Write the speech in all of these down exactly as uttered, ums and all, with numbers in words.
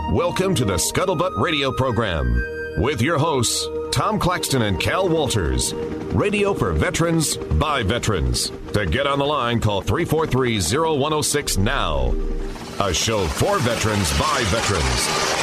Welcome to the Scuttlebutt Radio Program with your hosts, Tom Claxton and Cal Walters. Radio for veterans, by veterans. To get on the line, call three four three, zero one zero six now. A show for veterans, by veterans.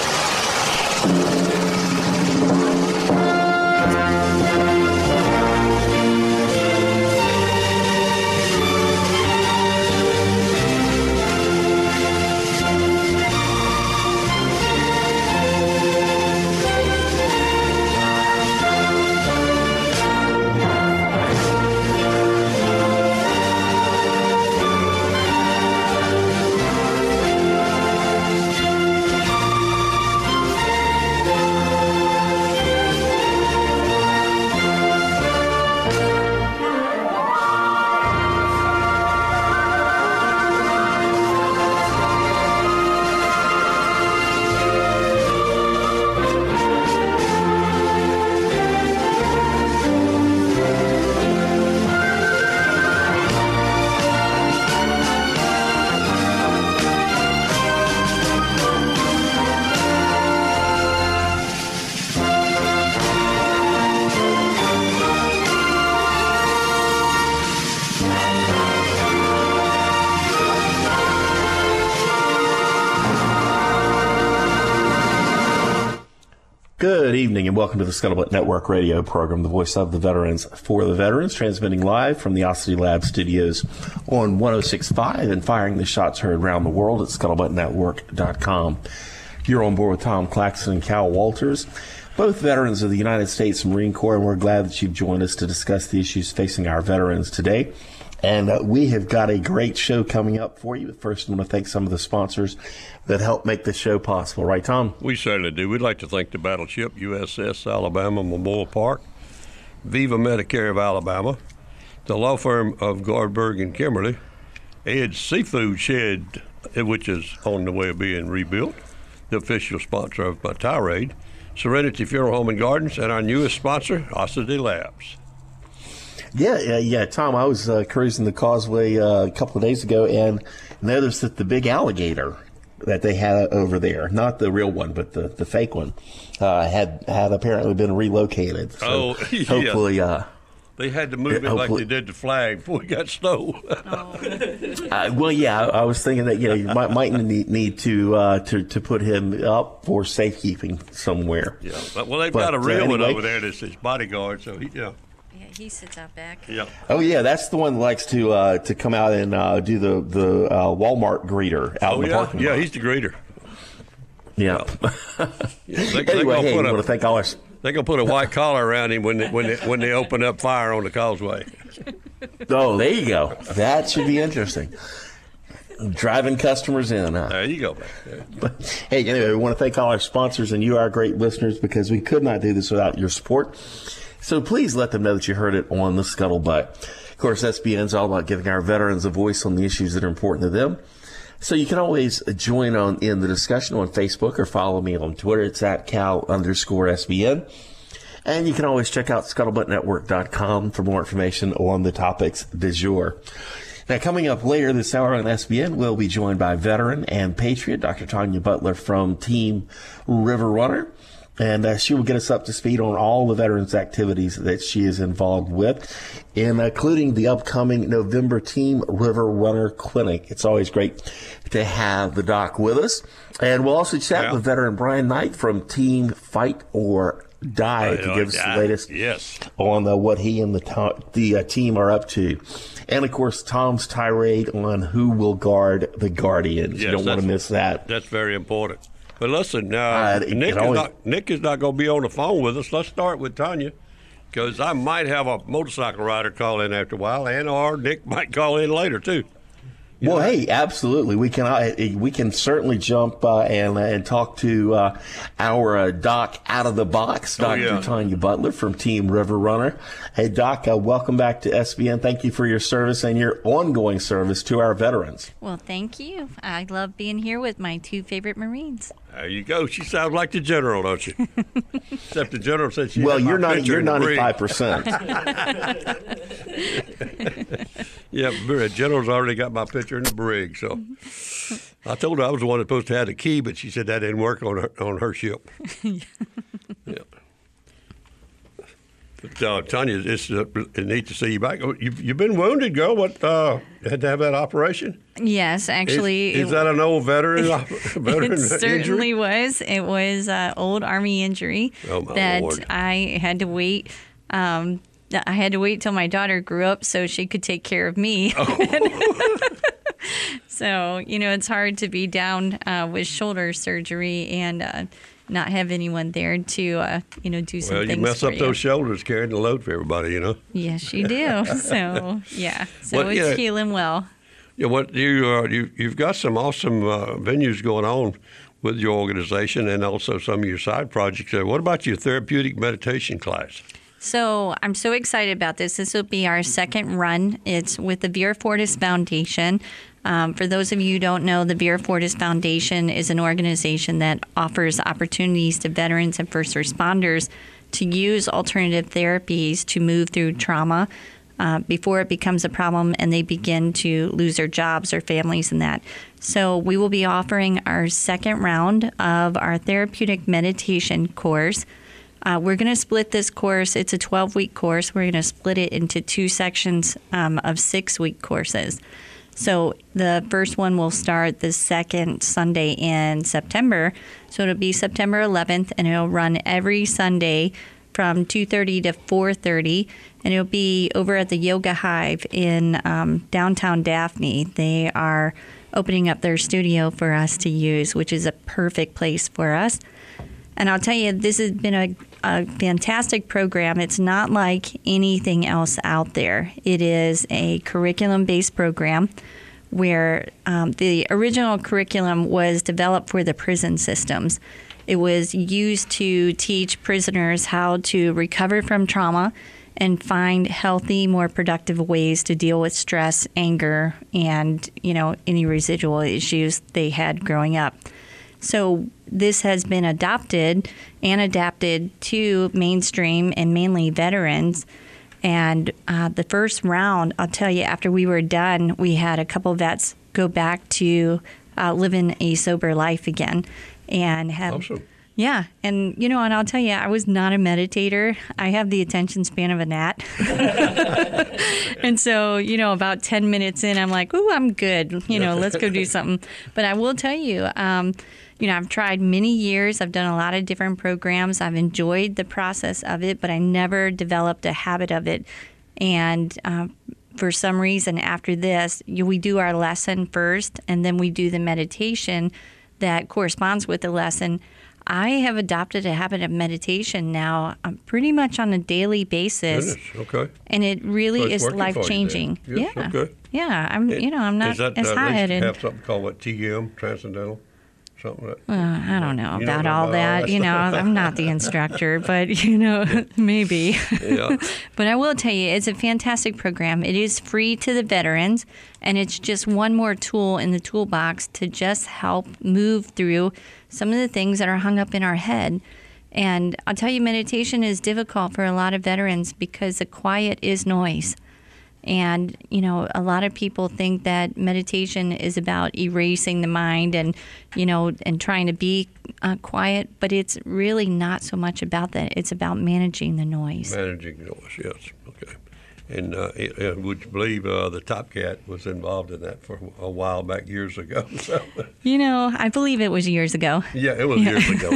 Good evening and welcome to the Scuttlebutt Network radio program, the voice of the veterans for the veterans, transmitting live from the Ossity Lab studios on one oh six point five and firing the shots heard around the world at scuttlebutt network dot com. You're on board with Tom Claxton and Cal Walters, both veterans of the United States Marine Corps, and we're glad that you've joined us to discuss the issues facing our veterans today. And uh, we have got a great show coming up for you. First, I want to thank some of the sponsors that help make this show possible. Right, Tom? We certainly do. We'd like to thank the Battleship U S S Alabama Memorial Park, Viva Medicare of Alabama, the law firm of Gardberg and Kimberly, Ed's Seafood Shed, which is on the way of being rebuilt, the official sponsor of my tirade, Serenity Funeral Home and Gardens, and our newest sponsor, Ossity Labs. Yeah, yeah, yeah. Tom, I was uh, cruising the causeway uh, a couple of days ago and noticed that the big alligator that they had over there, not the real one, but the, the fake one, uh, had had apparently been relocated. So oh, yeah. Hopefully, uh, they had to move it like they did the flag before it got stole. Oh. uh, well, yeah, I, I was thinking that you know you might, might need, need to uh, to to put him up for safekeeping somewhere. Yeah, well, they've but, got a real uh, one anyway. over there that's his bodyguard, so he, yeah. He sits out back. Yeah. Oh yeah, that's the one that likes to uh, to come out and uh, do the the uh, Walmart greeter out oh, in the yeah. parking yeah, lot. Yeah, he's the greeter. Yeah. yeah they, anyway, they hey, put I a, want to thank all our. They're gonna put a white collar around him when they, when they, when they open up fire on the causeway. Oh, there you go. That should be interesting. Driving customers in. Huh? There you go, man. But, hey, anyway, we want to thank all our sponsors and you, our great listeners, because we could not do this without your support. So please let them know that you heard it on the Scuttlebutt. Of course, S B N is all about giving our veterans a voice on the issues that are important to them. So you can always join on in the discussion on Facebook or follow me on Twitter. It's at Cal underscore S B N. And you can always check out scuttlebutt network dot com for more information on the topics du jour. Now, coming up later this hour on S B N, we'll be joined by veteran and patriot Doctor Tanya Butler from Team River Runner. And uh, she will get us up to speed on all the veterans' activities that she is involved with, including the upcoming November Team River Runner Clinic. It's always great to have the doc with us. And we'll also chat yeah. with veteran Brian Knight from Team Fight or Die oh, to give us die. the latest yes. on uh, what he and the, to- the uh, team are up to. And, of course, Tom's tirade on who will guard the Guardians. Yes, you don't want to miss that. That's very important. But listen, uh, uh, Nick, is always, not, Nick is not going to be on the phone with us. Let's start with Tanya, because I might have a motorcycle rider call in after a while, and or Nick might call in later, too. You well, know? Hey, absolutely. We can uh, we can certainly jump uh, and uh, and talk to uh, our uh, Doc out of the box, Doctor Oh, yeah. Tanya Butler from Team River Runner. Hey, Doc, uh, welcome back to S B N. Thank you for your service and your ongoing service to our veterans. Well, thank you. I love being here with my two favorite Marines. There you go. She sounds like the general, don't you? Except the general said she. Well, had you're my not. You're ninety-five percent. Yeah, the general's already got my picture in the brig. So, I told her I was the one that's supposed to have the key, but she said that didn't work on her on her ship. Yeah. But, uh, Tanya, it's uh, neat to see you back. You've, you've been wounded, girl. What uh, had to have that operation? Yes, actually. Is, is that an old veteran? veteran it certainly injury? was. It was an old Army injury oh, my that Lord. I had to wait. Um, I had to wait till my daughter grew up so she could take care of me. Oh. So, you know, it's hard to be down uh, with shoulder surgery and uh, not have anyone there to, uh, you know, do some well, things you mess for up you. those shoulders carrying the load for everybody, you know. Yes, you do. So, yeah. So Well, it's yeah. healing well. Yeah, what you uh, you you've got some awesome uh, venues going on with your organization and also some of your side projects. Uh, what about your therapeutic meditation class? So I'm so excited about this. This will be our second run. It's with the Vera Fortis Foundation. Um, for those of you who don't know, the Vera Fortis Foundation is an organization that offers opportunities to veterans and first responders to use alternative therapies to move through trauma uh, before it becomes a problem and they begin to lose their jobs or families and that. So we will be offering our second round of our therapeutic meditation course. Uh, we're going to split this course. It's a twelve-week course. We're going to split it into two sections um, of six-week courses. So the first one will start the second Sunday in September. So it'll be September eleventh, and it'll run every Sunday from two thirty to four thirty, and it'll be over at the Yoga Hive in um, downtown Daphne. They are opening up their studio for us to use, which is a perfect place for us. And I'll tell you, this has been a, a fantastic program. It's not like anything else out there. It is a curriculum-based program where um, the original curriculum was developed for the prison systems. It was used to teach prisoners how to recover from trauma and find healthy, more productive ways to deal with stress, anger, and, you know, any residual issues they had growing up. So this has been adopted and adapted to mainstream and mainly veterans. And uh, the first round, I'll tell you, after we were done, we had a couple vets go back to uh, living a sober life again. And have, Awesome. Yeah. And, you know, and I'll tell you, I was not a meditator. I have the attention span of a gnat. And so, you know, about ten minutes in, I'm like, ooh, I'm good. You know, let's go do something. But I will tell you, um, you know, I've tried many years. I've done a lot of different programs. I've enjoyed the process of it, but I never developed a habit of it. And uh, for some reason, after this, you, we do our lesson first, and then we do the meditation that corresponds with the lesson. I have adopted a habit of meditation now um, pretty much on a daily basis. Goodness, okay. And it really So it's is working for you life-changing. then. Yes, yeah. okay. Yeah, I'm, you know, I'm not Is that, as uh, at least high-headed. have something called what, T M, Transcendental? Something like that? Uh, I don't know You about know all about that. all that You know, stuff. I'm not the instructor, but, you know, maybe. Yeah. But I will tell you, it's a fantastic program. It is free to the veterans, and it's just one more tool in the toolbox to just help move through some of the things that are hung up in our head. And I'll tell you, meditation is difficult for a lot of veterans because the quiet is noise. And, you know, a lot of people think that meditation is about erasing the mind and, you know, and trying to be uh, quiet, but it's really not so much about that. It's about managing the noise. Managing noise, yes. Okay. And uh, uh, would you believe uh, the Top Cat was involved in that for a while back years ago? So, You know, I believe it was years ago. yeah, it was years ago.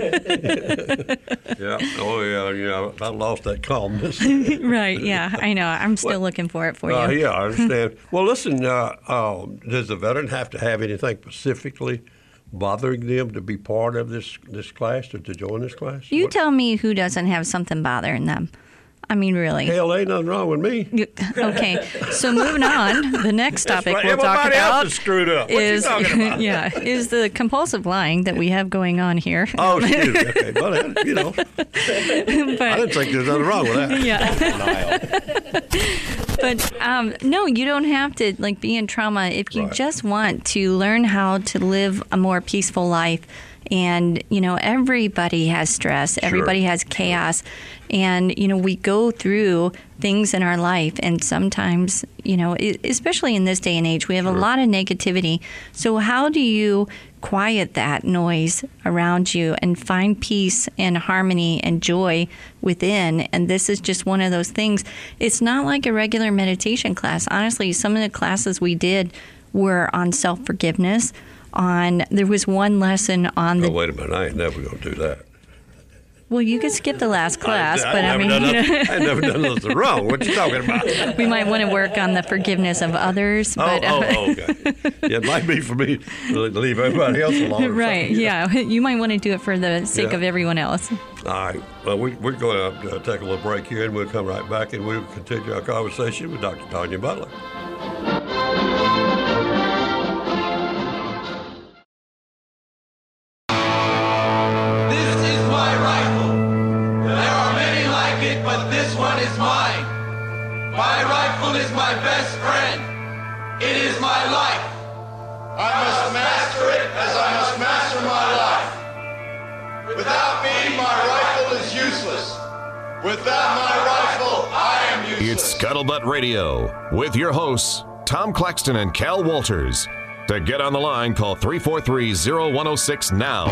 Yeah. Oh, yeah. You know, I lost that calmness. Right, yeah, I know. I'm still What? looking for it for Uh, you. yeah, I understand. Well, listen, uh, uh, does the veteran have to have anything specifically bothering them to be part of this, this class or to join this class? You What? tell me who doesn't have something bothering them. I mean, really. Hell, ain't nothing wrong with me. You- Okay, so moving on, the next topic Right, we'll talk everybody else about is screwed up. What is you talking about? yeah is the compulsive lying that we have going on here. Oh, excuse me. Okay, but uh, you know, I But didn't think there was nothing wrong with that. yeah, but um, no, you don't have to like be in trauma if you Right. just want to learn how to live a more peaceful life. And you know, everybody has stress. Everybody has chaos. And, you know, we go through things in our life, and sometimes, you know, especially in this day and age, we have sure. a lot of negativity. So how do you quiet that noise around you and find peace and harmony and joy within? And this is just one of those things. It's not like a regular meditation class. Honestly, some of the classes we did were on self-forgiveness. On there was one lesson on the. Oh, wait a minute! I ain't never gonna do that. Well, you could skip the last class, I, but I mean, you know, I've never done nothing wrong. What you talking about? We might want to work on the forgiveness of others. But, oh, oh, oh, okay. Yeah, it might be for me to leave everybody else alone. Right, yeah. You might want to do it for the sake yeah. of everyone else. All right. Well, we, we're going to uh, take a little break here, and we'll come right back, and we'll continue our conversation with Doctor Tanya Butler. My rifle is my best friend. It is my life. I must master it as I must master my life. Without me, my rifle is useless. Without my rifle, I am useless. It's Scuttlebutt Radio with your hosts, Tom Claxton and Cal Walters. To get on the line, call three four three, zero one zero six now.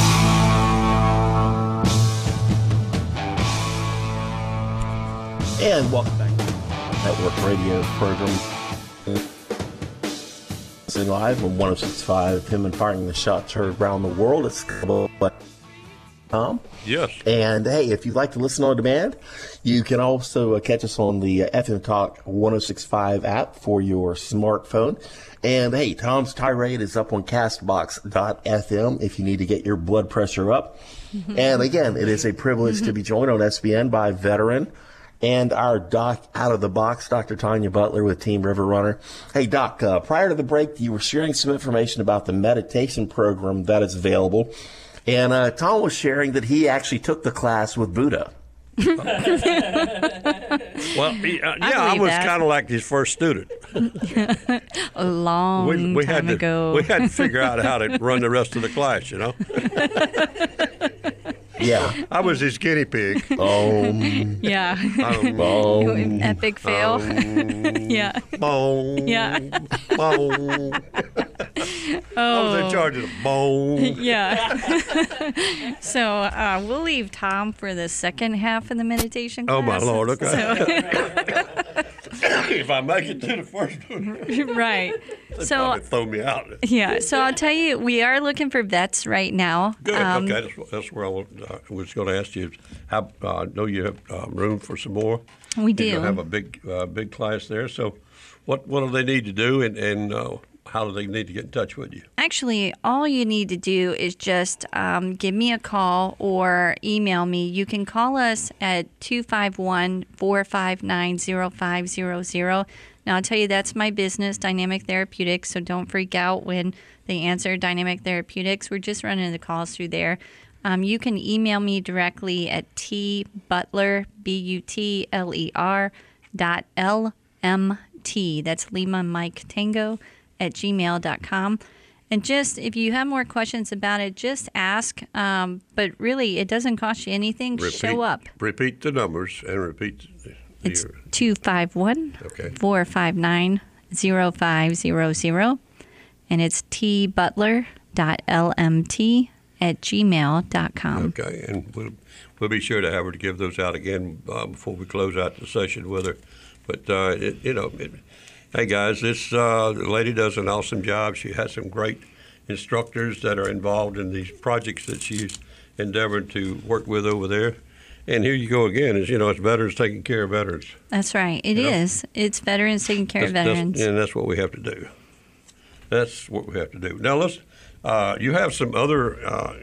And welcome back to the Network Radio program. Sitting live on one oh six point five, him and firing the shots heard around the world. It's Tom. Yes. And hey, if you'd like to listen on demand, you can also uh, catch us on the uh, F M Talk one oh six point five app for your smartphone. And hey, Tom's tirade is up on castbox dot f m if you need to get your blood pressure up. Mm-hmm. And again, it is a privilege mm-hmm. to be joined on S B N by veteran and our doc out of the box, Doctor Tanya Butler with Team River Runner. Hey, Doc, uh, prior to the break, you were sharing some information about the meditation program that is available. And uh, Tom was sharing that he actually took the class with Buddha. Well, he, uh, yeah, I, I was kind of like his first student. A long we, we time had to, ago. We had to figure out how to run the rest of the class, you know? Yeah. I was his guinea pig. Um, yeah. Um, um, Epic fail. Um, yeah. Boom. Yeah. Boom. Oh. I was in charge of the boom. Yeah. So uh, we'll leave Tom for the second half of the meditation class. Oh, my Lord. Okay. So if I make it to the first one. Right. They'd so probably throw me out. Yeah. So I'll tell you, we are looking for vets right now. Good. Um, okay. That's, that's where I was, uh, was going to ask you. How uh, I know you have uh, room for some more. We do. You have a big, uh, big class there. So, what what do they need to do, and and uh, how do they need to get in touch with you? Actually, all you need to do is just um, give me a call or email me. You can call us at two five one, four five nine, zero five zero zero. Now, I'll tell you, that's my business, Dynamic Therapeutics, so don't freak out when they answer Dynamic Therapeutics. We're just running the calls through there. Um, you can email me directly at tbutler, B U T L E R, dot L M T. That's Lima Mike Tango at gmail dot com. And just, if you have more questions about it, just ask. Um, but really, it doesn't cost you anything. Repeat, Show up. Repeat the numbers and repeat the, It's your, two five one, okay. four five nine, zero five zero zero. And it's tbutler dot L M T at gmail dot com. Okay, and we'll, we'll be sure to have her to give those out again uh, before we close out the session with her. But, uh, it, you know, it, hey, guys, this uh, lady does an awesome job. She has some great instructors that are involved in these projects that she's endeavored to work with over there. And here you go again, is you know, it's veterans taking care of veterans. That's right. It you is. Know? It's veterans taking care that's, of veterans. That's, and that's what we have to do. That's what we have to do. Now, let's, uh, you have some other uh,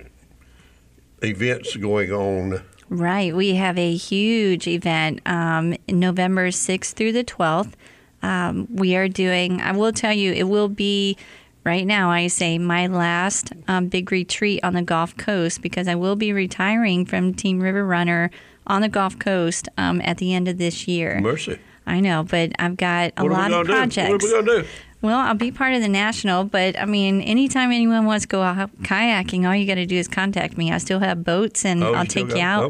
events going on. Right. We have a huge event um, November sixth through the twelfth. Um, we are doing, I will tell you, it will be, right now, I say, my last um, big retreat on the Gulf Coast, because I will be retiring from Team River Runner on the Gulf Coast um, at the end of this year. Mercy. I know, but I've got a what lot of projects. Do? What are we going to do? Well, I'll be part of the national, but I mean, anytime anyone wants to go out kayaking, all you got to do is contact me. I still have boats, and oh, I'll take you out. Okay.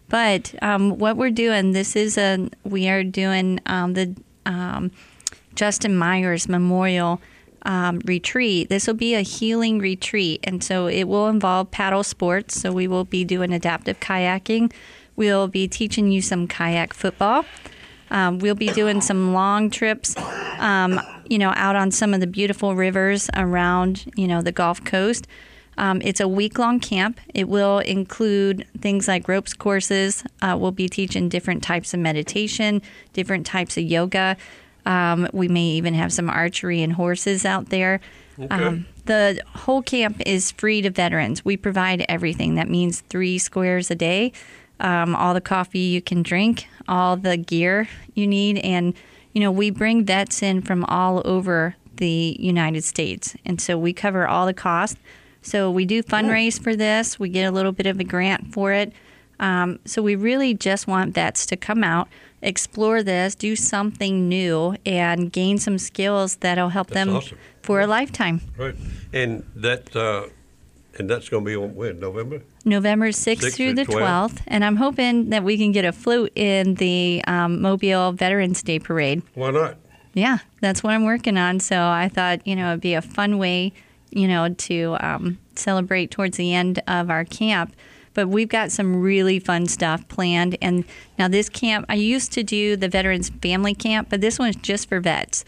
But um, what we're doing, this is a, we are doing um, the um, Justin Myers Memorial um, Retreat. This will be a healing retreat, and so it will involve paddle sports. So we will be doing adaptive kayaking. We'll be teaching you some kayak football. Um, we'll be doing some long trips, um, you know, out on some of the beautiful rivers around, you know, the Gulf Coast. Um, it's a week-long camp. It will include things like ropes courses. Uh, we'll be teaching different types of meditation, different types of yoga. Um, we may even have some archery and horses out there. Okay. Um, the whole camp is free to veterans. We provide everything. That means three squares a day, um, all the coffee you can drink, all the gear you need. And, you know, we bring vets in from all over the United States. And so we cover all the costs. So we do fundraise for this. We get a little bit of a grant for it. Um, so we really just want vets to come out, explore this, do something new, and gain some skills that'll help That's them awesome. for a lifetime. Right. And that uh, and that's going to be on when, November? November sixth, sixth through the twelfth. twelfth. And I'm hoping that we can get a float in the um, Mobile Veterans Day Parade. Why not? Yeah, that's what I'm working on. So I thought, you know, it'd be a fun way, you know, to um, celebrate towards the end of our camp. But we've got some really fun stuff planned. And now this camp, I used to do the Veterans Family Camp, but this one's just for vets.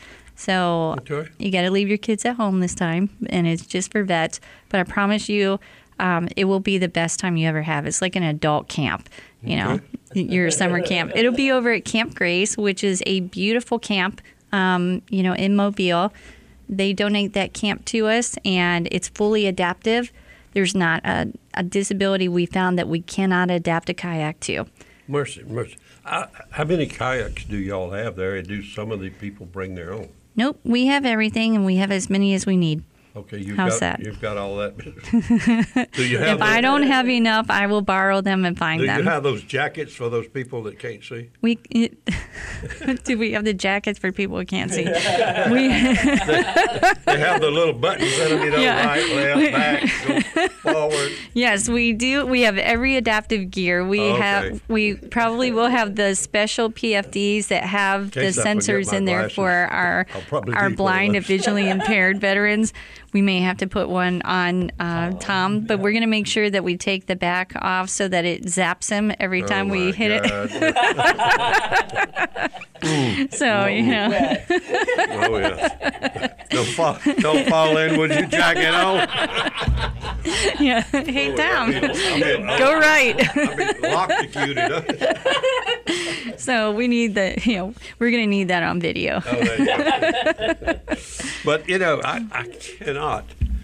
So Okay. you got to leave your kids at home this time, and it's just for vets. But I promise you, um, it will be the best time you ever have. It's like an adult camp, you know, your summer camp. It'll be over at Camp Grace, which is a beautiful camp, um, you know, in Mobile. They donate that camp to us, and it's fully adaptive. There's not a, a disability we found that we cannot adapt a kayak to. Mercy, mercy. I, how many kayaks do y'all have there, and do some of the people bring their own? Nope, we have everything, and we have as many as we need. Okay, you've How's got that? you've got all that. Do you have? If I those- don't have enough, I will borrow them and find Do them. you have those jackets for those people that can't see? We do we have the jackets for people who can't see? We They have the little buttons in them, you know, Yeah. right, left, back, go forward. yes, we do. We have every adaptive gear. We Oh, okay. have. We probably will have the special P F Ds that have the case I forget sensors my in there glasses, for our I'll probably our need one of blind and those. visually impaired veterans. We may have to put one on uh, Tom, but we're going to make sure that we take the back off so that it zaps him every time Oh, we my hit God. it. So you know. Oh yeah. Don't fall, don't fall in with your jacket on. Yeah. Hey, Tom, I mean, go right. I mean, electrocuted. Huh? So we need the, you know, we're going to need that on video. Oh, there you go. But you know, I, I cannot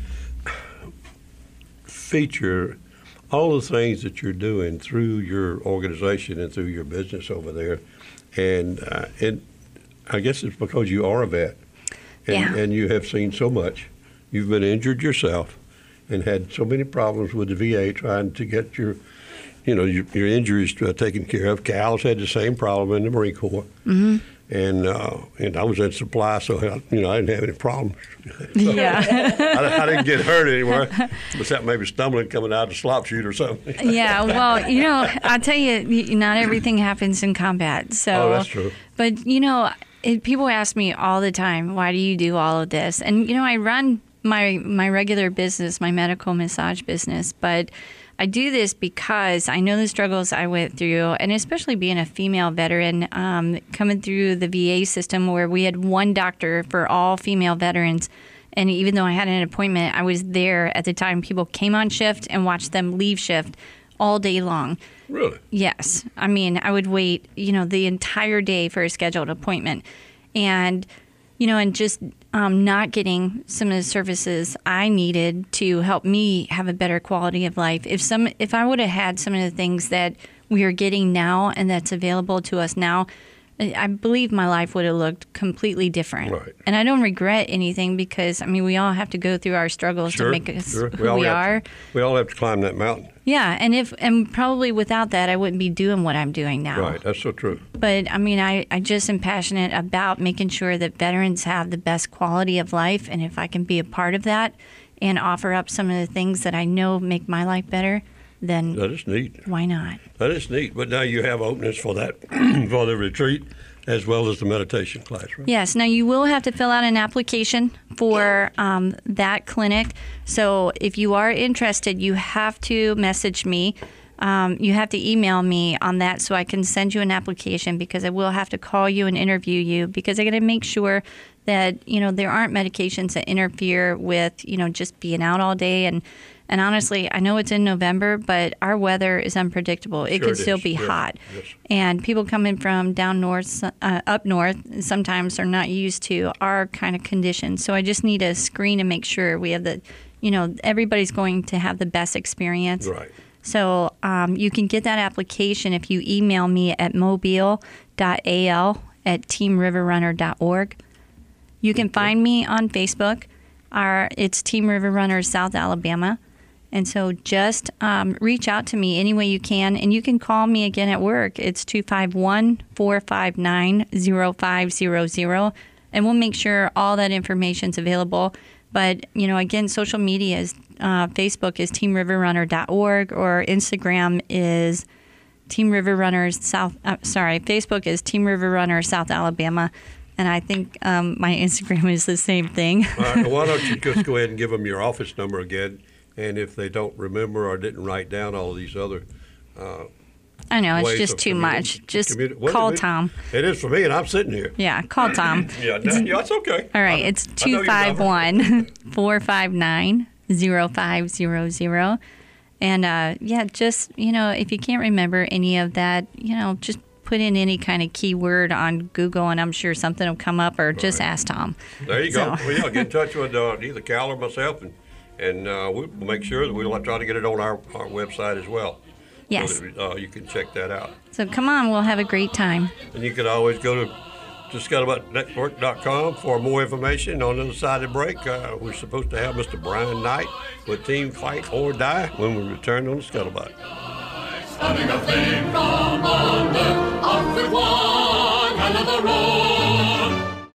feature all the things that you're doing through your organization and through your business over there, and uh, and I guess it's because you are a vet, and, Yeah. and you have seen so much. You've been injured yourself, and had so many problems with the V A trying to get your, you know, your, your injuries uh, taken care of. Cal's had the same problem in the Marine Corps. Mm-hmm. And uh, and I was in supply, so I, you know I didn't have any problems. Yeah. I, I didn't get hurt anywhere, except maybe stumbling coming out of the slop chute or something. Yeah, well, you know, I'll tell you, y- not everything happens in combat. So, Oh, that's true. But, you know, it, people ask me all the time, why do you do all of this? And, you know, I run my my regular business, my medical massage business, but I do this because I know the struggles I went through, and especially being a female veteran, um, coming through the V A system where we had one doctor for all female veterans. And even though I had an appointment, I was there at the time people came on shift and watched them leave shift all day long. Really? Yes. I mean, I would wait, you know, the entire day for a scheduled appointment. And, you know, and just um, not getting some of the services I needed to help me have a better quality of life. If some, if I would have had some of the things that we are getting now and that's available to us now, I believe my life would have looked completely different. Right. And I don't regret anything because, I mean, we all have to go through our struggles Sure, to make us sure. who all we have are. To, we all have to climb that mountain. Yeah, and if and probably without that, I wouldn't be doing what I'm doing now. Right, that's so true. But I mean, I, I just am passionate about making sure that veterans have the best quality of life, and if I can be a part of that and offer up some of the things that I know make my life better, then That is neat. why not? That is neat. But now you have openings for that, for the retreat as well as the meditation class, right? Yes. Now, you will have to fill out an application for um, that clinic. So if you are interested, you have to message me. Um, you have to email me on that so I can send you an application, because I will have to call you and interview you, because I got to make sure that, you know, there aren't medications that interfere with, you know, just being out all day. And, and honestly, I know it's in November, but our weather is unpredictable. It Sure could it still is. be Yes. hot. Yes. And people coming from down north, uh, up north, sometimes are not used to our kind of conditions. So I just need to screen and make sure we have the, you know, everybody's going to have the best experience. Right. So um, you can get that application if you email me at mobile dot a l at team river runner dot org. You can find me on Facebook. Our, it's Team River Runners South Alabama. And so just um, reach out to me any way you can. And you can call me again at work. It's two five one, four five nine, zero five zero zero. And we'll make sure all that information's available. But, you know, again, social media is, uh, Facebook is team river runner dot org, or Instagram is Team River Runners South, uh, sorry, Facebook is Team River Runners South Alabama. And I think um, my Instagram is the same thing. All right, well, why don't you just go ahead and give them your office number again, and if they don't remember or didn't write down all of these other uh, I know, it's ways just of too communi- much. Just communi- what call is it? Tom. It is for me, and I'm sitting here. Yeah, call Tom. Yeah, that, yeah, that's okay. All right, I- it's I know two your five number. one, four five nine, zero five zero zero. And uh, yeah, just, you know, if you can't remember any of that, you know, just put in any kind of keyword on Google, and I'm sure something will come up, or just ask Tom. There you go. So- Well, yeah, get in touch with uh, either Cal or myself, and and uh, we'll make sure that we'll try to get it on our, our website as well. Yes. So that, uh, you can check that out. So come on, we'll have a great time. And you can always go to, to scuttlebutt network dot com for more information. On the other side of the break, uh, we're supposed to have Mister Brian Knight with Team Fight or Die when we return on the Scuttlebutt. Coming of fame from under, off with one hell of a roar.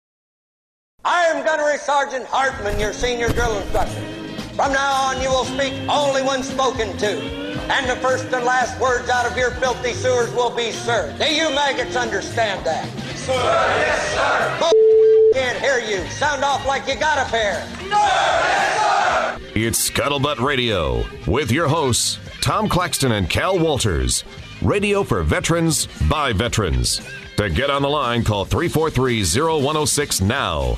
I am Gunnery Sergeant Hartman, your senior drill instructor. From now on, you will speak only when spoken to. And the first and last words out of your filthy sewers will be sir. Do you maggots understand that? Sir, yes, sir. Bull can't hear you. Sound off like you got a pair. It's Scuttlebutt Radio with your hosts, Tom Claxton and Cal Walters. Radio for veterans, by veterans. To get on the line, call three four three, zero one zero six now.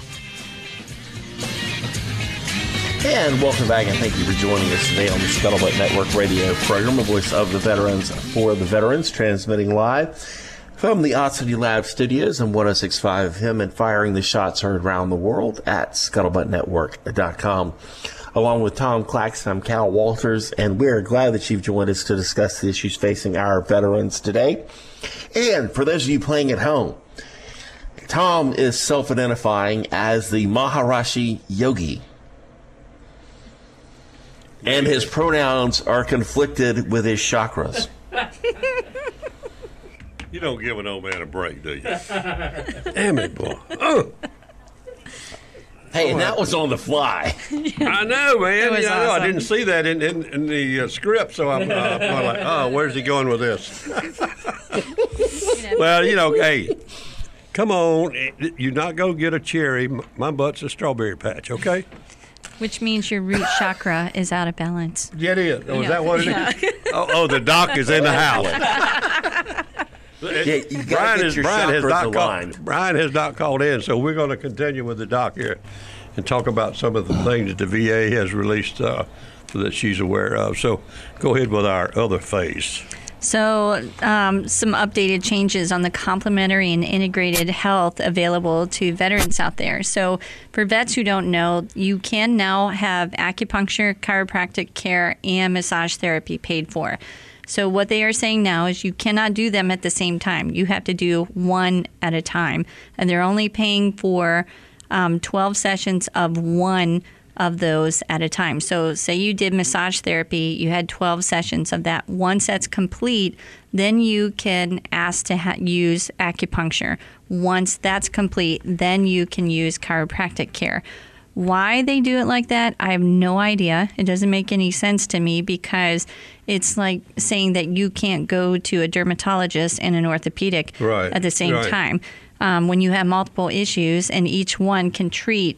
And welcome back, and thank you for joining us today on the Scuttlebutt Network radio program, the voice of the veterans for the veterans, transmitting live from the Odd Lab studios and one oh six point five F M, and firing the shots heard around the world at scuttlebutt network dot com. Along with Tom Claxton, I'm Cal Walters, and we're glad that you've joined us to discuss the issues facing our veterans today. And for those of you playing at home, Tom is self-identifying as the Maharishi Yogi. And his pronouns are conflicted with his chakras. You don't give an old man a break, do you? Damn it, boy. Oh, Hey, and that was on the fly. I know, man. It was You know, I awesome. didn't see that in, in, in the uh, script, so I'm, uh, I'm like, oh, where's he going with this? Well, you know, hey, come on. You're not going to get a cherry. My butt's a strawberry patch, okay? Which means your root chakra is out of balance. Get it. Oh, is Yeah. that what it is? Oh, oh, the doc is in the house. Yeah, you gotta Brian, get is, your Brian, has chakras not aligned. called, Brian has not called in, so we're going to continue with the doc here and talk about some of the things that the V A has released uh, that she's aware of. So go ahead with our other phase. So, um, some updated changes on the complementary and integrated health available to veterans out there. So, for vets who don't know, you can now have acupuncture, chiropractic care, and massage therapy paid for. So, what they are saying now is you cannot do them at the same time. You have to do one at a time. And they're only paying for um, twelve sessions of one of those at a time. So say you did massage therapy, you had twelve sessions of that. Once that's complete, then you can ask to ha- use acupuncture. Once that's complete, then you can use chiropractic care. Why they do it like that, I have no idea. It doesn't make any sense to me because it's like saying that you can't go to a dermatologist and an orthopedic right. at the same right. time. Um, when you have multiple issues and each one can treat,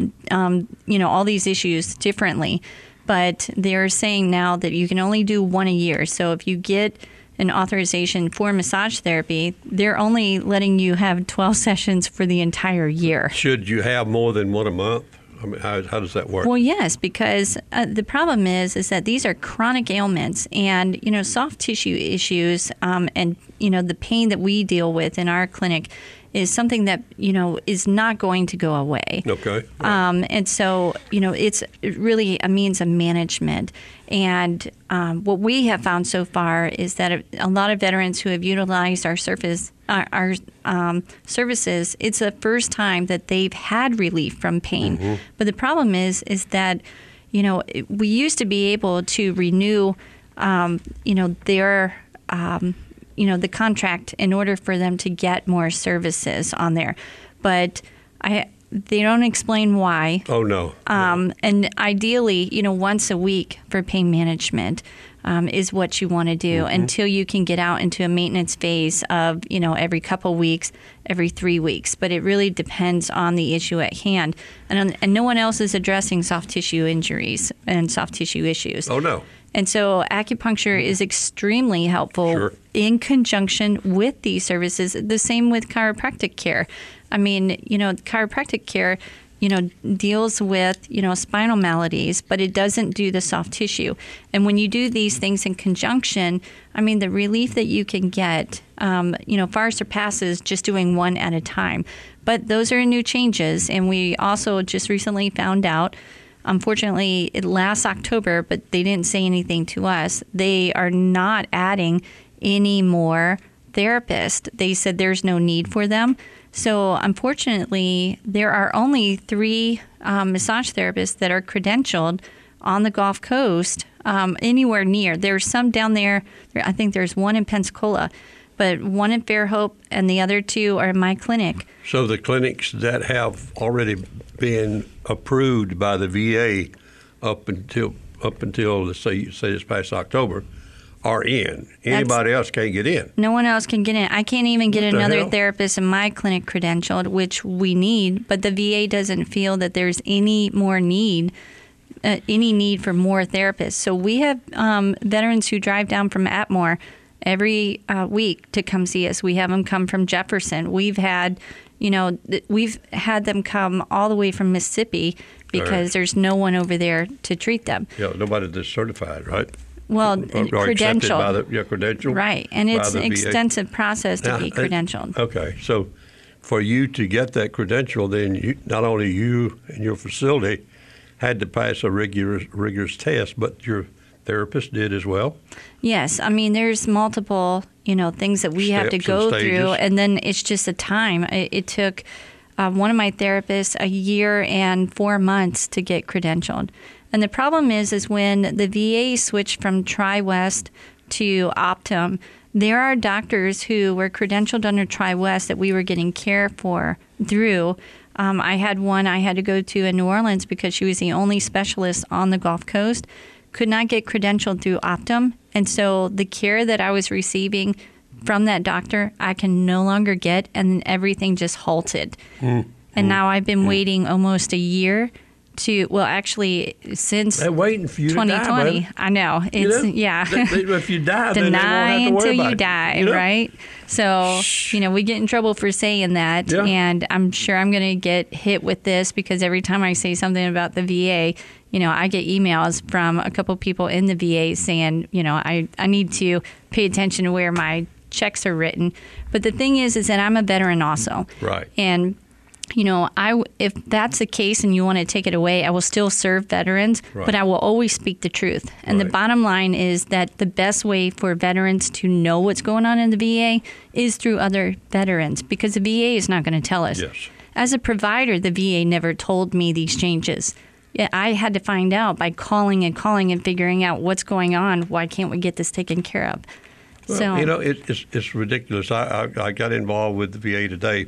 um, you know, all these issues differently. But they're saying now that you can only do one a year. So if you get an authorization for massage therapy, they're only letting you have twelve sessions for the entire year. Should you have more than one a month? I mean, how, how does that work? Well, yes, because uh, the problem is is that these are chronic ailments, and you know, soft tissue issues, um, and you know, the pain that we deal with in our clinic is something that you know is not going to go away. Okay. Right. Um, and so you know, it's really a means of management. And um, what we have found so far is that a, a lot of veterans who have utilized our surface, our, our um, services, it's the first time that they've had relief from pain. Mm-hmm. But the problem is, is that, you know, we used to be able to renew, um, you know, their, um, you know, the contract in order for them to get more services on there. But I. They don't explain why. Oh, no. Um, no. And ideally, you know, once a week for pain management um, is what you want to do mm-hmm. until you can get out into a maintenance phase of, you know, every couple weeks, every three weeks. But it really depends on the issue at hand. And, and no one else is addressing soft tissue injuries and soft tissue issues. Oh, no. And so acupuncture is extremely helpful sure. in conjunction with these services. The same with chiropractic care. I mean, you know, chiropractic care, you know, deals with, you know, spinal maladies, but it doesn't do the soft tissue. And when you do these things in conjunction, I mean, the relief that you can get, um, you know, far surpasses just doing one at a time. But those are new changes. And we also just recently found out, unfortunately, it last October, but they didn't say anything to us. They are not adding any more therapists. They said there's no need for them. So unfortunately, there are only three um, massage therapists that are credentialed on the Gulf Coast, um, anywhere near. There's some down there. I think there's one in Pensacola, but one in Fairhope, and the other two are in my clinic. So the clinics that have already been approved by the V A up until up until let's say say this past October are in. Anybody That's, else can't get in. No one else can get in. I can't even get what another therapist in my clinic credentialed, which we need, but the V A doesn't feel that there's any more need, uh, any need for more therapists. So we have um, veterans who drive down from Atmore every uh, week to come see us. We have them come from Jefferson. We've had, you know, th- we've had them come all the way from Mississippi because right. there's no one over there to treat them. Yeah, nobody that's certified, right? Well, or, or credentialed. By the, yeah, credentialed. Right, and it's an extensive process to now, be credentialed. Okay, so for you to get that credential, then you, not only you and your facility had to pass a rigorous, rigorous test, but your therapist did as well? Yes, I mean, there's multiple, you know, things that we Steps have to go and through, and then it's just a time. It, it took uh, one of my therapists a year and four months to get credentialed. And the problem is, is when the V A switched from TriWest to Optum, there are doctors who were credentialed under TriWest that we were getting care for through. Um, I had one I had to go to in New Orleans because she was the only specialist on the Gulf Coast, could not get credentialed through Optum. And so the care that I was receiving from that doctor, I can no longer get, and everything just halted. Mm. And mm. now I've been mm. waiting almost a year to, well, actually, since They're waiting for you twenty twenty. To die, I know. It's, you know? yeah. They, they, if you die, then they won't Deny have to worry until about you it, die, you know? right? So, you know, we get in trouble for saying that. Yeah. And I'm sure I'm going to get hit with this because every time I say something about the V A, you know, I get emails from a couple people in the V A saying, you know, I, I need to pay attention to where my checks are written. But the thing is, is that I'm a veteran also. Right. And you know, I, if that's the case and you want to take it away, I will still serve veterans, right. but I will always speak the truth. And right. the bottom line is that the best way for veterans to know what's going on in the V A is through other veterans, because the V A is not going to tell us. Yes. As a provider, the V A never told me these changes. I had to find out by calling and calling and figuring out what's going on. Why can't we get this taken care of? Well, so you know, it, it's it's ridiculous. I, I I got involved with the V A today.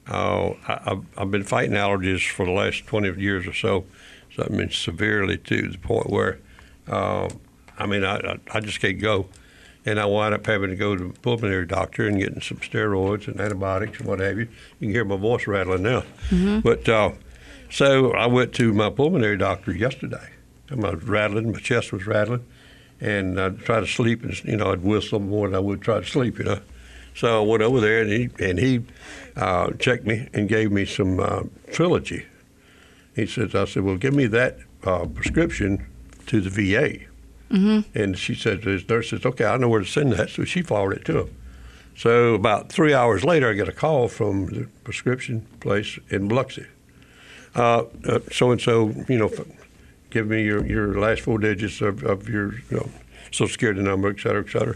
uh, I, I've, I've been fighting allergies for the last twenty years or so. So I mean, severely to the point where, uh, I mean, I, I, I just can't go. And I wind up having to go to a pulmonary doctor and getting some steroids and antibiotics and what have you. You can hear my voice rattling now. Mm-hmm. But uh, so I went to my pulmonary doctor yesterday. I was rattling, my chest was rattling, and I'd try to sleep, and you know, I'd whistle more than I would try to sleep, you know. So I went over there, and he and he uh, checked me and gave me some uh, Trilogy. He says, I said, well, give me that uh, prescription to the V A. Mm-hmm. And she said, his nurse says, okay, I know where to send that. So she forwarded it to him. So about three hours later, I get a call from the prescription place in Biloxi. Uh, uh, so-and-so, you know, give me your, your last four digits of, of your you know, Social Security number, et cetera, et cetera.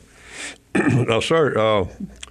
Now, sir, uh,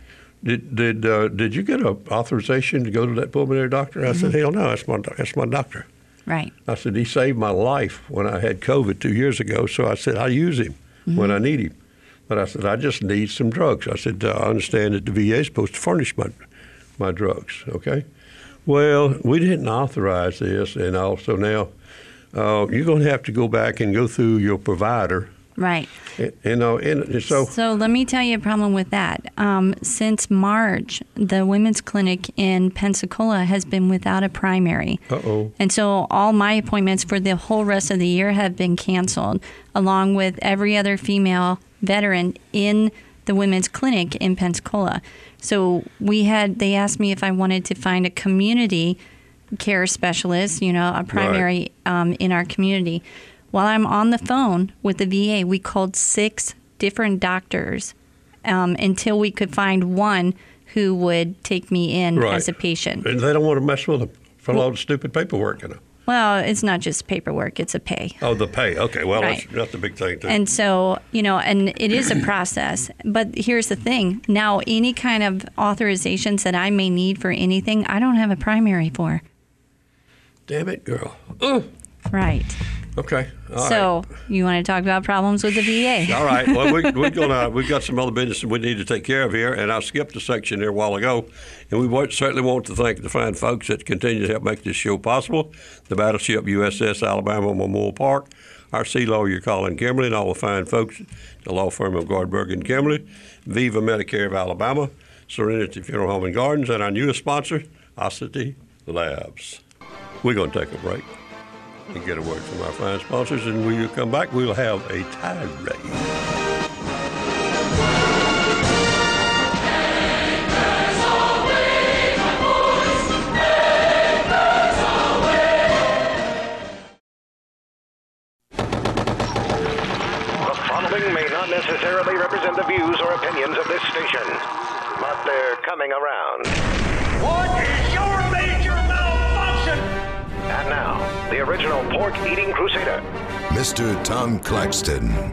did did uh, did you get an authorization to go to that pulmonary doctor? I mm-hmm. said, hell no, that's my, that's my doctor. Right. I said, he saved my life when I had COVID two years ago, so I said, I use him mm-hmm. when I need him. But I said, I just need some drugs. I said, uh, I understand that the V A is supposed to furnish my my drugs, okay? Well, we didn't authorize this, and also now uh, you're going to have to go back and go through your provider. Right. You know, and so. So let me tell you a problem with that. Um, since March, the women's clinic in Pensacola has been without a primary. Uh-oh. And so all my appointments for the whole rest of the year have been canceled, along with every other female veteran in the women's clinic in Pensacola. So we had, they asked me if I wanted to find a community care specialist, you know, a primary right. um, in our community. While I'm on the phone with the V A, we called six different doctors um, until we could find one who would take me in right. as a patient. And they don't want to mess with them for well, all the stupid paperwork, you know. Well, it's not just paperwork, it's a pay. Oh, the pay. Okay, well, right. that's, that's the big thing, too. And so, you know, and it is a process. But here's the thing. Now, any kind of authorizations that I may need for anything, I don't have a primary for. Damn it, girl. Ugh. Right. Okay. All so right. you want to talk about problems with the V A? All right. Well, we, we're gonna we've got some other business we need to take care of here, and I skipped a section there a while ago, and we want, certainly want to thank the fine folks that continue to help make this show possible: the Battleship U S S Alabama Memorial Park, our sea lawyer Colin Kimberly, and all the fine folks, the law firm of Gardberg and Kimberly, Viva Medicare of Alabama, Serenity Funeral Home and Gardens, and our newest sponsor, Ossity Labs. We're going to take a break and get a word from our fine sponsors, and when you come back, we'll have a tirade. The following may not necessarily represent the views or opinions of this station, but they're coming around. What is your major malfunction? And now, the original pork-eating crusader, Mister Tom Claxton.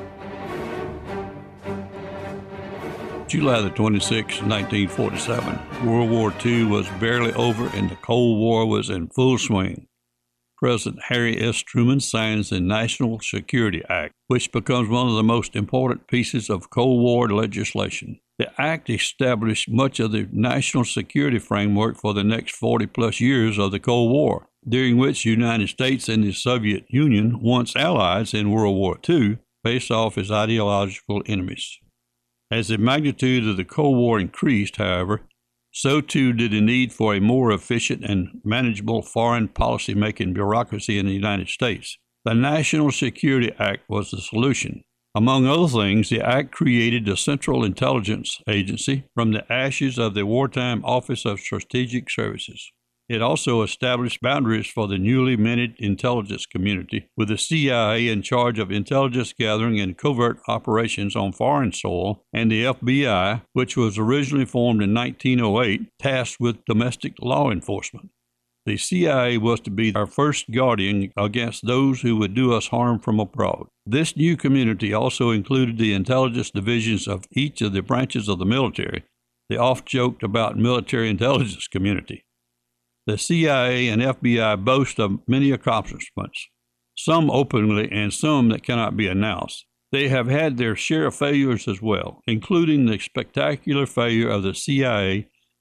July the twenty-sixth, nineteen forty-seven. World War Two was barely over and the Cold War was in full swing. President Harry S. Truman signs the National Security Act, which becomes one of the most important pieces of Cold War legislation. The act established much of the national security framework for the next forty-plus years of the Cold War, during which the United States and the Soviet Union, once allies in World War Two, faced off as ideological enemies. As the magnitude of the Cold War increased, however, so too did the need for a more efficient and manageable foreign policy-making bureaucracy in the United States. The National Security Act was the solution. Among other things, the Act created the Central Intelligence Agency from the ashes of the wartime Office of Strategic Services. It also established boundaries for the newly minted intelligence community, with the C I A in charge of intelligence gathering and covert operations on foreign soil, and the F B I, which was originally formed in nineteen oh eight, tasked with domestic law enforcement. The C I A was to be our first guardian against those who would do us harm from abroad. This new community also included the intelligence divisions of each of the branches of the military, the oft-joked about military intelligence community. The C I A and F B I boast of many accomplishments, some openly and some that cannot be announced. They have had their share of failures as well, including the spectacular failure of the C I A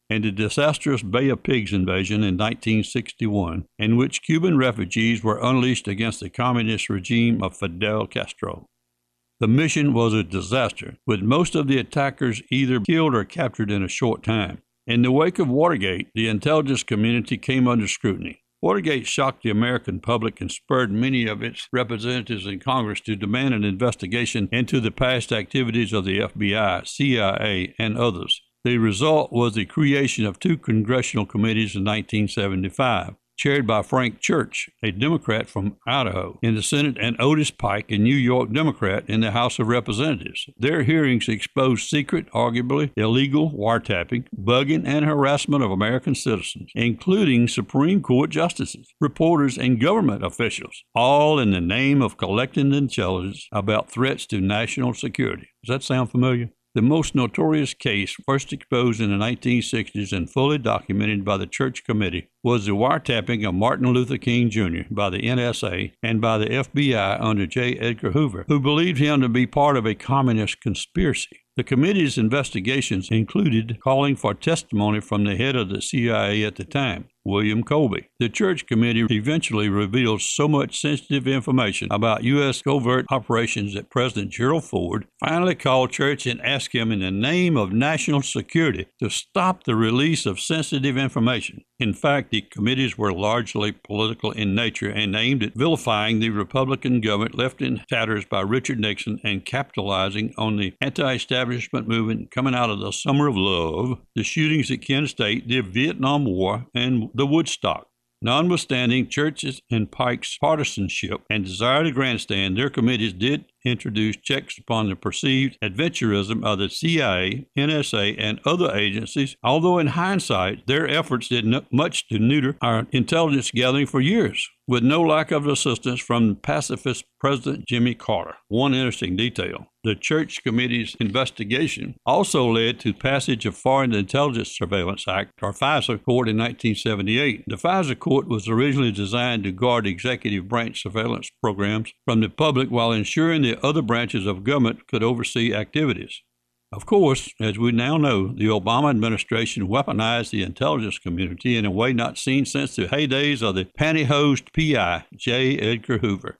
and the disastrous Bay of Pigs invasion in nineteen sixty-one, in which Cuban refugees were unleashed against the communist regime of Fidel Castro. The mission was a disaster, with most of the attackers either killed or captured in a short time. In the wake of Watergate, the intelligence community came under scrutiny. Watergate shocked the American public and spurred many of its representatives in Congress to demand an investigation into the past activities of the F B I, C I A, and others. The result was the creation of two congressional committees in nineteen seventy-five, chaired by Frank Church, a Democrat from Idaho, in the Senate, and Otis Pike, a New York Democrat, in the House of Representatives. Their hearings exposed secret, arguably illegal wiretapping, bugging, and harassment of American citizens, including Supreme Court justices, reporters, and government officials, all in the name of collecting intelligence about threats to national security. Does that sound familiar? The most notorious case, first exposed in the nineteen sixties and fully documented by the Church Committee, was the wiretapping of Martin Luther King Junior by the N S A and by the F B I under J. Edgar Hoover, who believed him to be part of a communist conspiracy. The committee's investigations included calling for testimony from the head of the C I A at the time, William Colby. The Church Committee eventually revealed so much sensitive information about U S covert operations that President Gerald Ford finally called Church and asked him in the name of national security to stop the release of sensitive information. In fact, the committees were largely political in nature and aimed at vilifying the Republican government left in tatters by Richard Nixon and capitalizing on the anti-establishment movement coming out of the Summer of Love, the shootings at Kent State, the Vietnam War, and the Woodstock. Notwithstanding Church's and Pike's partisanship and desire to grandstand, their committees did introduce checks upon the perceived adventurism of the C I A, N S A, and other agencies, although in hindsight, their efforts did not much to neuter our intelligence gathering for years, with no lack of assistance from pacifist President Jimmy Carter. One interesting detail: the Church Committee's investigation also led to passage of Foreign Intelligence Surveillance Act, or FISA, Court in nineteen seventy-eight. The FISA Court was originally designed to guard executive branch surveillance programs from the public while ensuring the other branches of government could oversee activities. Of course, as we now know, the Obama administration weaponized the intelligence community in a way not seen since the heydays of the pantyhosed P I, J. Edgar Hoover.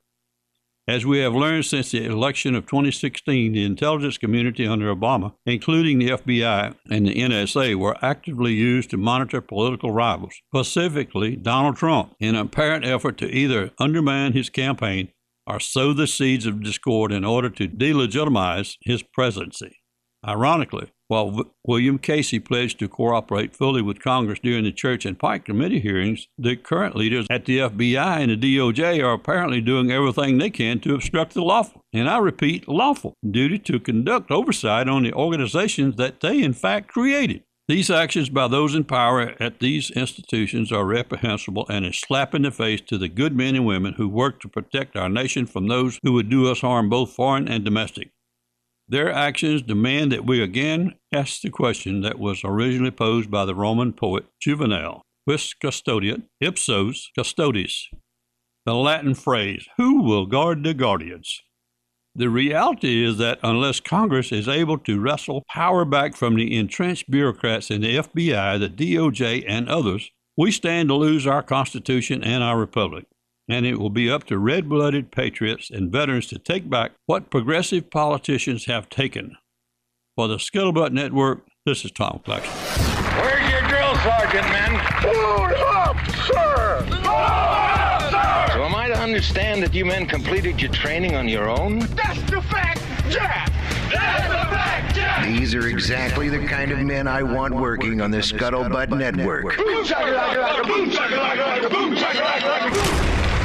As we have learned since the election of twenty sixteen, the intelligence community under Obama, including the F B I and the N S A, were actively used to monitor political rivals, specifically Donald Trump, in an apparent effort to either undermine his campaign or sow the seeds of discord in order to delegitimize his presidency. Ironically, while w- William Casey pledged to cooperate fully with Congress during the Church and Pike Committee hearings, the current leaders at the F B I and the D O J are apparently doing everything they can to obstruct the lawful, and I repeat, lawful, duty to conduct oversight on the organizations that they in fact created. These actions by those in power at these institutions are reprehensible and a slap in the face to the good men and women who work to protect our nation from those who would do us harm, both foreign and domestic. Their actions demand that we again ask the question that was originally posed by the Roman poet Juvenal: Quis custodiet ipsos custodes? The Latin phrase, who will guard the guardians? The reality is that unless Congress is able to wrestle power back from the entrenched bureaucrats in the F B I, the D O J, and others, we stand to lose our Constitution and our Republic. And it will be up to red-blooded patriots and veterans to take back what progressive politicians have taken. For the Scuttlebutt Network, this is Tom Claxton. Where's your drill sergeant, men? Load up, sir! Load up, sir! So am I to understand that you men completed your training on your own? That's the fact, Jack! That's the fact, Jack! These are exactly the kind of men I want working on the Scuttlebutt Network. Boom, shakalaka, boom, shakalaka, boom, shakalaka, boom.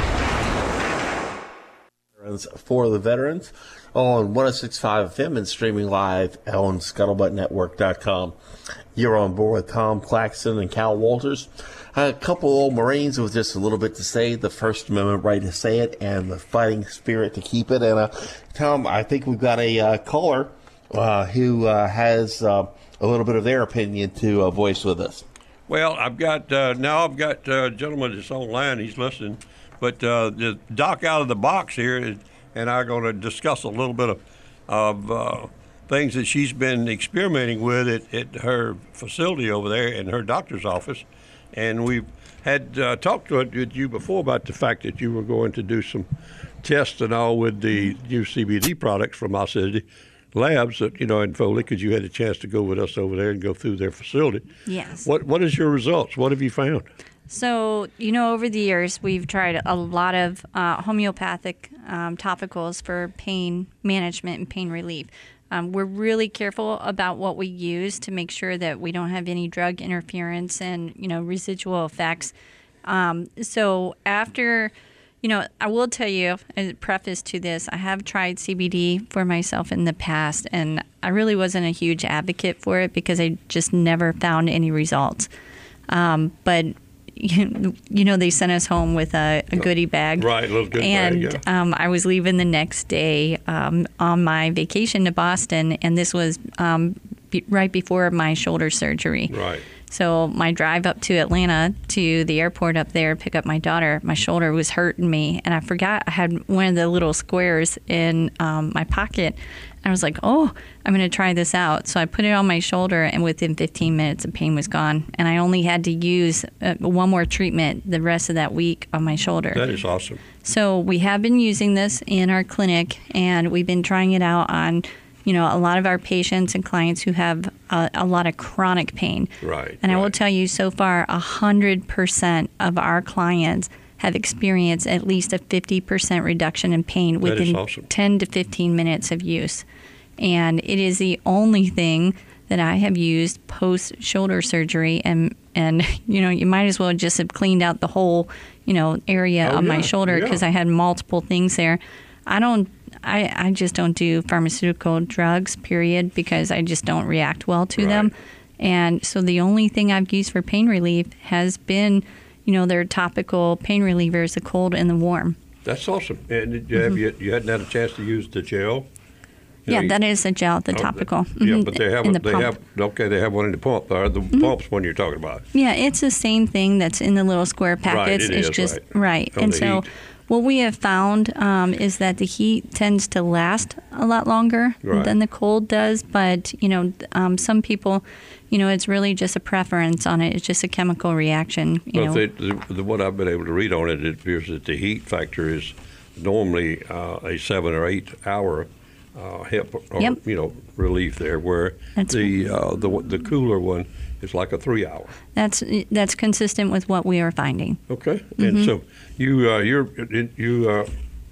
For the veterans on one oh six point five F M and streaming live on scuttlebutt network dot com. You're on board with Tom Claxton and Cal Walters. A couple old Marines with just a little bit to say, the First Amendment right to say it and the fighting spirit to keep it. And uh, Tom, I think we've got a uh, caller uh, who uh, has uh, a little bit of their opinion to uh, voice with us. Well, I've got uh, now I've got uh, a gentleman that's online. He's listening. But uh, the Doc out of the box here, and I'm going to discuss a little bit of, of uh, things that she's been experimenting with at, at her facility over there in her doctor's office. And we've had uh, talked to you before about the fact that you were going to do some tests and all with the new C B D products from Oscity Labs, that, you know, in Foley, because you had a chance to go with us over there and go through their facility. Yes. What What is your results? What have you found? So, you know, over the years, we've tried a lot of uh, homeopathic um, topicals for pain management and pain relief. Um, we're really careful about what we use to make sure that we don't have any drug interference and, you know, residual effects. Um, so after, you know, I will tell you, as a preface to this, I have tried C B D for myself in the past, and I really wasn't a huge advocate for it because I just never found any results. Um, but you know, they sent us home with a, a goodie bag. Right, a little goodie and, bag, yeah. um, I was leaving the next day um, on my vacation to Boston, and this was um, be, right before my shoulder surgery. Right. So my drive up to Atlanta to the airport up there, pick up my daughter, my shoulder was hurting me, and I forgot I had one of the little squares in um, my pocket. I was like, oh, I'm going to try this out. So I put it on my shoulder, and within fifteen minutes, the pain was gone. And I only had to use uh, one more treatment the rest of that week on my shoulder. That is awesome. So we have been using this in our clinic, and we've been trying it out on, you know, a lot of our patients and clients who have a, a lot of chronic pain. Right. And right. I will tell you, so far, one hundred percent of our clients have experienced at least a fifty percent reduction in pain within awesome. ten to fifteen minutes of use. And it is the only thing that I have used post shoulder surgery, and and you know, you might as well just have cleaned out the whole, you know, area oh, of yeah. my shoulder because yeah. I had multiple things there. I don't I, I just don't do pharmaceutical drugs, period, because I just don't react well to right. them. And so the only thing I've used for pain relief has been, you know, their topical pain relievers, the cold and the warm. That's awesome. And did you, have Mm-hmm. you, you hadn't had a chance to use the gel? You Yeah, know, that is a gel, the oh, topical. Yeah, Mhm, but they have in a, the they pump. have okay. They have one in the pump. Or the Mhm. pump's one you're talking about. Yeah, it's the same thing that's in the little square packets. it it's is, just right. right. On And the so heat. what we have found um, is that the heat tends to last a lot longer Right. than the cold does. But, you know, um, some people, you know, it's really just a preference on it. It's just a chemical reaction, you Well, know. if they, the, the, what I've been able to read on it, it appears that the heat factor is normally uh, a seven or eight hour uh, help or Yep. you know relief there, where That's the uh, the the cooler one is like a three hour. That's that's consistent with what we are finding. Okay, Mhm. and so you uh, you're you uh,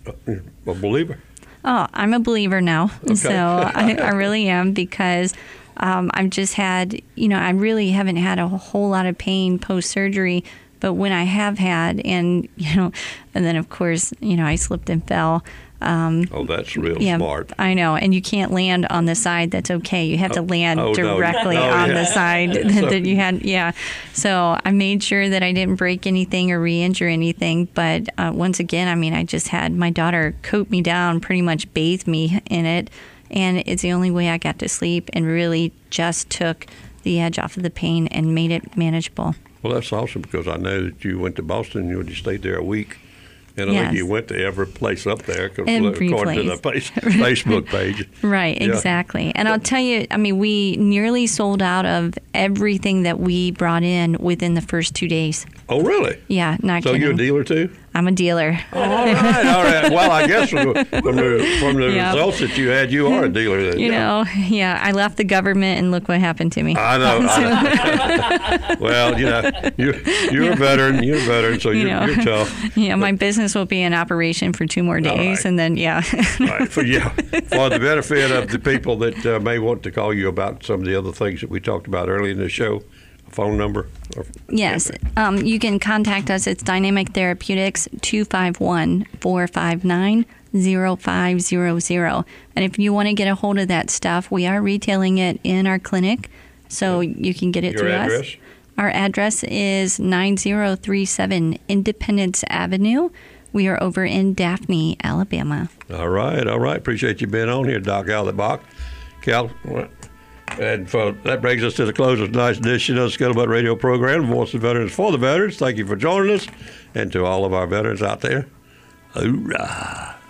a believer. Oh, I'm a believer now. Okay. So I, I really am, because um, I've just had, you know, I really haven't had a whole lot of pain post-surgery. But when I have had, and, you know, and then, of course, you know, I slipped and fell. Um, Oh, that's real yeah, smart. I know. And you can't land on the side that's okay. You have to land oh, no. directly Oh, on yeah. the side So- that, that you had. Yeah. So I made sure that I didn't break anything or re-injure anything. But uh, once again, I mean, I just had my daughter coat me down, pretty much bathe me in it. And it's the only way I got to sleep, and really just took the edge off of the pain and made it manageable. Well, that's awesome, because I know that you went to Boston. You you stayed there a week. And I Yes. think you went to every place up there, 'cause Every according to the place. face, Facebook page. Right, Yeah. exactly. And I'll tell you, I mean, we nearly sold out of everything that we brought in within the first two days. Oh, really? Yeah, not So kidding. you're a dealer too? I'm a dealer. All right, all right. Well, I guess from the, from the, from the Yep. results that you had, you are a dealer then. You yeah. know, yeah, I left the government, and look what happened to me. I know. I know. Well, you know, you're, you're a veteran. You're a veteran, so You you're, know. you're tough. Yeah, my business will be in operation for two more days, right. and then, yeah. Right. For, yeah, for the benefit of the people that uh, may want to call you about some of the other things that we talked about early in the show, a phone number? Or, Yes. Um, you can contact us. It's Dynamic Therapeutics, two five one, four five nine, zero five zero zero. And if you want to get a hold of that stuff, we are retailing it in our clinic, so you can get it Your through address? us. Our address is nine zero three seven Independence Avenue. We are over in Daphne, Alabama. All right, all right. Appreciate you being on here, Doc Alibach. Cal, and for, that brings us to the close of tonight's edition of the Scuttlebutt Radio program, Voice of Veterans for the Veterans. Thank you for joining us, and to all of our veterans out there, hoorah.